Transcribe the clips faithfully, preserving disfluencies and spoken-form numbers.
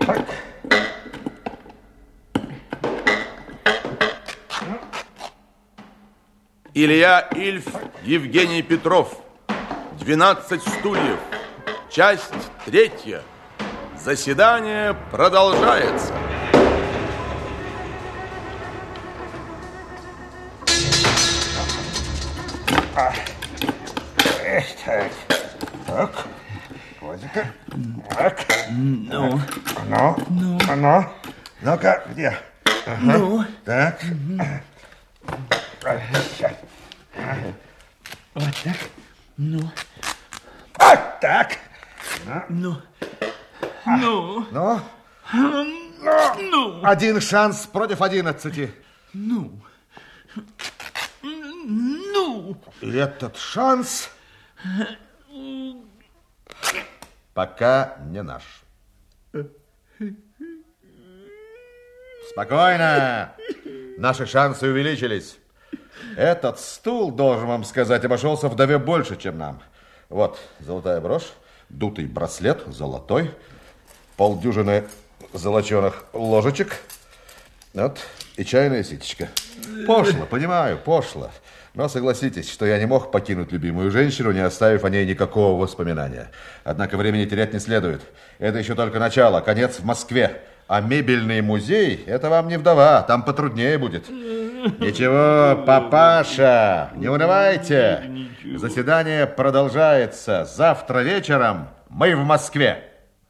Илья Ильф, Евгений Петров. двенадцать стульев. Часть третья. Заседание продолжается. Так, так, Козика, так, ну, ну, ну, ну, ну-ка, где? Ага. Ну, так, вот так, ну, вот так, ну, ну, ну, ну, один шанс против одиннадцати. ну, ну. И этот шанс пока не наш. Спокойно. Наши шансы увеличились. Этот стул, должен вам сказать, обошелся вдове больше, чем нам. Вот, золотая брошь, дутый браслет, золотой, полдюжины золоченых ложечек, вот, и чайная ситечка. Пошло, понимаю, пошло. Но согласитесь, что я не мог покинуть любимую женщину, не оставив о ней никакого воспоминания. Однако времени терять не следует. Это еще только начало, конец в Москве. А мебельный музей – это вам не вдова, там потруднее будет. Ничего, папаша, не унывайте. Заседание продолжается. Завтра вечером мы в Москве.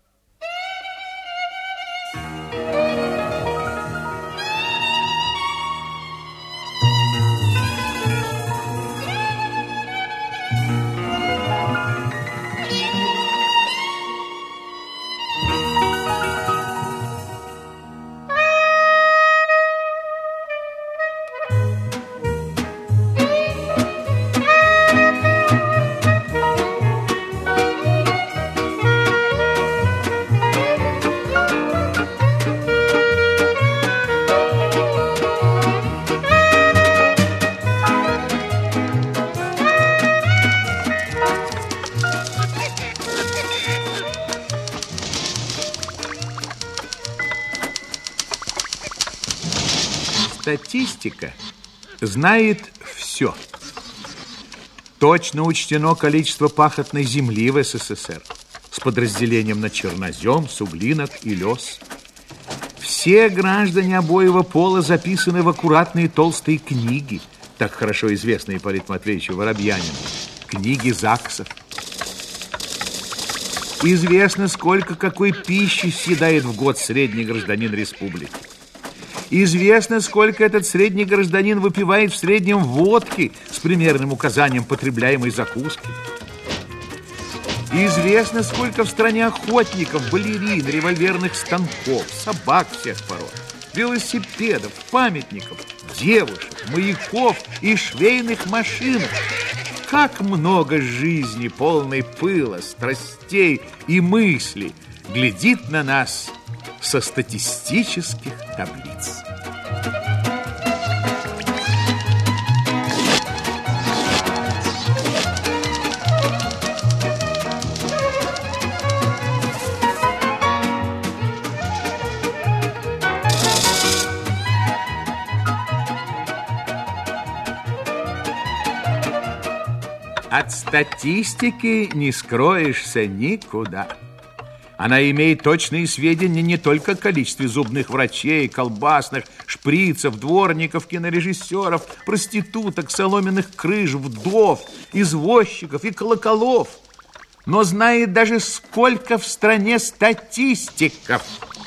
Статистика знает все. Точно учтено количество пахотной земли в СССР с подразделением на чернозем, суглинок и лес. Все граждане обоего пола записаны в аккуратные толстые книги, так хорошо известные Ипполиту Матвеевичу Воробьянину, книги ЗАГСов. Известно, сколько какой пищи съедает в год средний гражданин республики. Известно, сколько этот средний гражданин выпивает в среднем водки с примерным указанием потребляемой закуски. Известно, сколько в стране охотников, балерин, револьверных станков, собак всех пород, велосипедов, памятников, девушек, маяков и швейных машин. Как много жизни, полной пыла, страстей и мыслей глядит на нас со статистических таблиц. От статистики не скроешься никуда. Она имеет точные сведения не только о количестве зубных врачей, колбасных, шприцев, дворников, кинорежиссеров, проституток, соломенных крыш, вдов, извозчиков и колоколов, но знает даже, сколько в стране статистиков.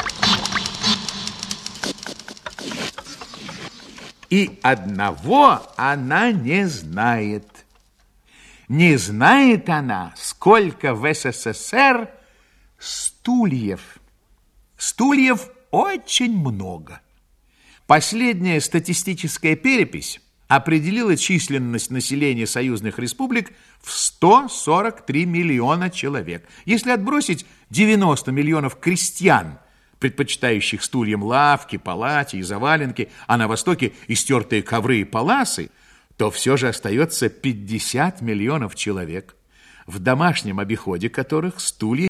И одного она не знает. Не знает она, сколько в СССР стульев. Стульев очень много. Последняя статистическая перепись определила численность населения союзных республик в сто сорок три миллиона человек. Если отбросить девяносто миллионов крестьян, предпочитающих стульям лавки, палати и заваленки, а на Востоке истертые ковры и паласы, то все же остается пятьдесят миллионов человек, в домашнем обиходе которых стулья